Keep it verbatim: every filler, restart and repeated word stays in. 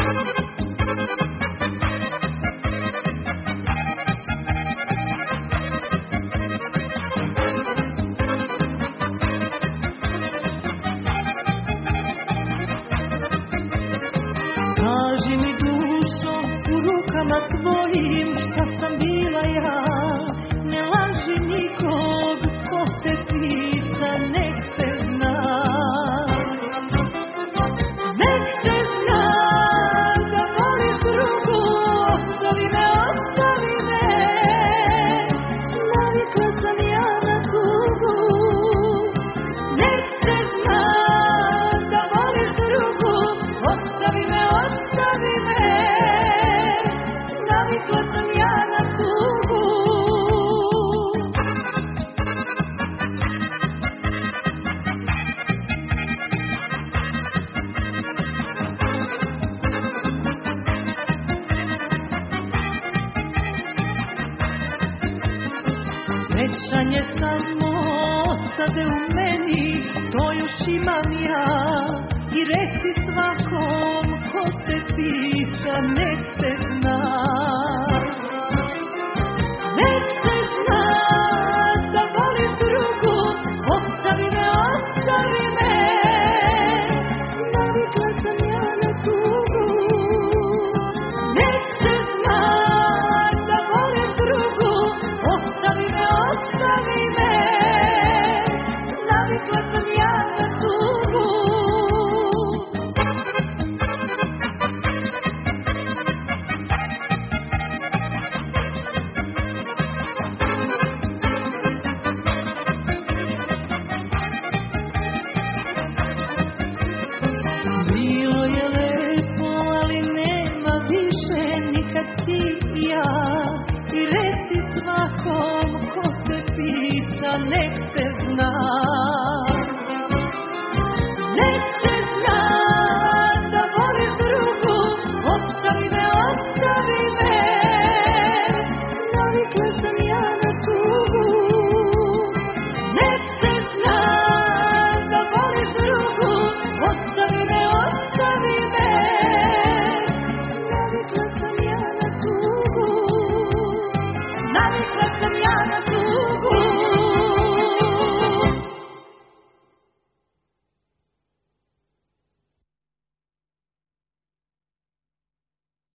Kaži mi dušo, u rukama tvojim šta sam bila ja. Ne laži nikog, ko te pita, nek se zna. Nek se zna da voliš drugu, ostavi me, ostavi me. Navikla sam ja na tugu. Nek se zna da voliš drugu, ostavi me, ostavi me. Navikla sam ja na tugu. Sjećanje samo ostade u meni, to još imam ja. I reci svakom ko se pita, nek se zna. Nek se zna da voliš drugu, ostavi me, ostavi me. Navikla sam ja na tugu. Nek se zna da voliš drugu, ostavi me, ostavi me. Navikla sam ja na tugu. Bilo je lepo, ali nema više nikad ti i ja. I reci svakom ko te pita, nek se zna.